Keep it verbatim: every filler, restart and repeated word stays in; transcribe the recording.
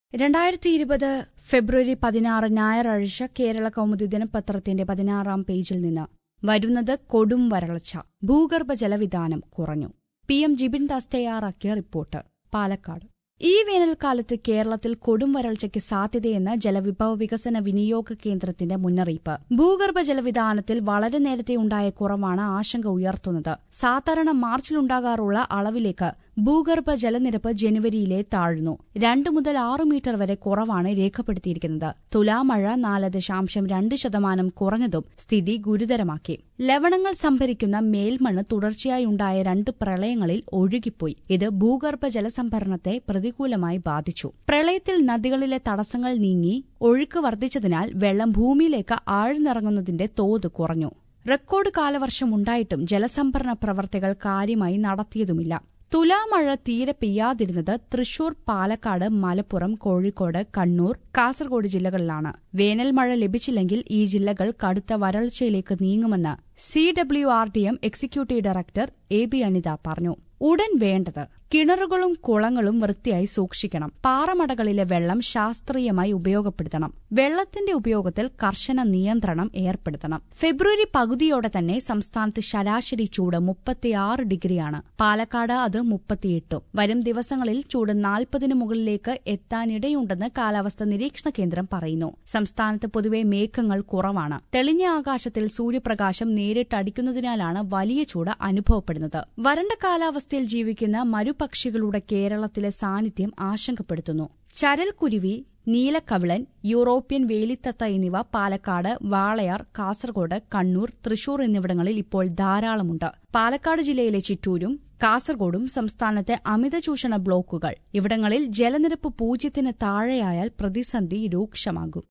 രണ്ടായിരത്തി ഇരുപത് ഫെബ്രുവരി പതിനാറ് ഞായറാഴ്ച കേരള കൗമുദി ദിനപത്രത്തിന്റെ പതിനാറാം പേജിൽ നിന്ന് വരുന്നത് കൊടും വരൾച്ച. ഭൂഗർഭ ജലവിതാനം കുറഞ്ഞു. പി എം ജിബിൻ ദാസ് തയ്യാറാക്കിയ റിപ്പോർട്ട്. പാലക്കാട്. ഈ വേനൽക്കാലത്ത് കേരളത്തിൽ കൊടും വരൾച്ചയ്ക്ക് സാധ്യതയെന്ന് ജലവിഭവ വികസന വിനിയോഗ കേന്ദ്രത്തിന്റെ മുന്നറിയിപ്പ്. ഭൂഗർഭ ജലവിതാനത്തിൽ വളരെ നേരത്തെ ഉണ്ടായ കുറവാണ് ആശങ്ക ഉയർത്തുന്നത്. സാധാരണ മാർച്ചിലുണ്ടാകാറുള്ള അളവിലേക്ക് ഭൂഗർഭ ജലനിരപ്പ് ജനുവരിയിലെ താഴ്ന്നു. രണ്ടു മുതൽ ആറു മീറ്റർ വരെ കുറവാണ് രേഖപ്പെടുത്തിയിരിക്കുന്നത്. തുലാമഴ നാല് ദശാംശം രണ്ട് ശതമാനം കുറഞ്ഞതും സ്ഥിതി ഗുരുതരമാക്കി. ലവണങ്ങൾ സംഭരിക്കുന്ന മേൽമണ്ണ് തുടർച്ചയായുണ്ടായ രണ്ട് പ്രളയങ്ങളിൽ ഒഴുകിപ്പോയി. ഇത് ഭൂഗർഭ ജലസംഭരണത്തെ പ്രതികൂലമായി ബാധിച്ചു. പ്രളയത്തിൽ നദികളിലെ തടസ്സങ്ങൾ നീങ്ങി ഒഴുക്ക് വർദ്ധിച്ചതിനാൽ വെള്ളം ഭൂമിയിലേക്ക് ആഴ്ന്നിറങ്ങുന്നതിന്റെ തോത് കുറഞ്ഞു. റെക്കോർഡ് കാലവർഷമുണ്ടായിട്ടും ജലസംഭരണ പ്രവർത്തികൾ കാര്യമായി നടത്തിയതുമില്ല. തുലാമഴ തീരെ പെയ്യാതിരുന്നത് തൃശൂർ, പാലക്കാട്, മലപ്പുറം, കോഴിക്കോട്, കണ്ണൂർ, കാസർഗോഡ് ജില്ലകളിലാണ്. വേനൽ മഴ ലഭിച്ചില്ലെങ്കിൽ ഈ ജില്ലകൾ കടുത്ത വരൾച്ചയിലേക്ക് നീങ്ങുമെന്ന് C W R D M executive director A B Anitha പറഞ്ഞു. ഉടൻ വേണ്ടത് കിണറുകളും കുളങ്ങളും വൃത്തിയായി സൂക്ഷിക്കണം. പാറമടകളിലെ വെള്ളം ശാസ്ത്രീയമായി ഉപയോഗപ്പെടുത്തണം. വെള്ളത്തിന്റെ ഉപയോഗത്തിൽ കർശന നിയന്ത്രണം ഏർപ്പെടുത്തണം. ഫെബ്രുവരി പകുതിയോടെ തന്നെ സംസ്ഥാനത്ത് ശരാശരി ചൂട് മുപ്പത്തിയാറ് ഡിഗ്രിയാണ്. പാലക്കാട് അത് മുപ്പത്തിയെട്ടും. വരും ദിവസങ്ങളിൽ ചൂട് നാൽപ്പതിന് മുകളിലേക്ക് എത്താനിടയുണ്ടെന്ന് കാലാവസ്ഥാ നിരീക്ഷണ കേന്ദ്രം പറയുന്നു. സംസ്ഥാനത്ത് പൊതുവെ മേഘങ്ങൾ കുറവാണ്. തെളിഞ്ഞ ആകാശത്തിൽ സൂര്യപ്രകാശം നേരിട്ടടിക്കുന്നതിനാലാണ് വലിയ ചൂട് അനുഭവപ്പെടുന്നത്. വരണ്ട കാലാവസ്ഥയിൽ ജീവിക്കുന്ന മരുപക്ഷികളുടെ കേരളത്തിലെ സാന്നിധ്യം ആശങ്കപ്പെടുത്തുന്നു. ചരൽക്കുരുവി, നീലക്കവിളൻ, യൂറോപ്യൻ വേലിത്തത്ത എന്നിവ പാലക്കാട്, വാളയാർ, കാസർഗോഡ്, കണ്ണൂർ, തൃശൂർ എന്നിവിടങ്ങളിൽ ഇപ്പോൾ ധാരാളമുണ്ട്. പാലക്കാട് ജില്ലയിലെ ചിറ്റൂരും കാസർഗോഡും സംസ്ഥാനത്തെ അമിത ചൂഷണ ബ്ലോക്കുകൾ. ഇവിടങ്ങളിൽ ജലനിരപ്പ് പൂജ്യത്തിന് താഴെയായാൽ പ്രതിസന്ധി രൂക്ഷമാകും.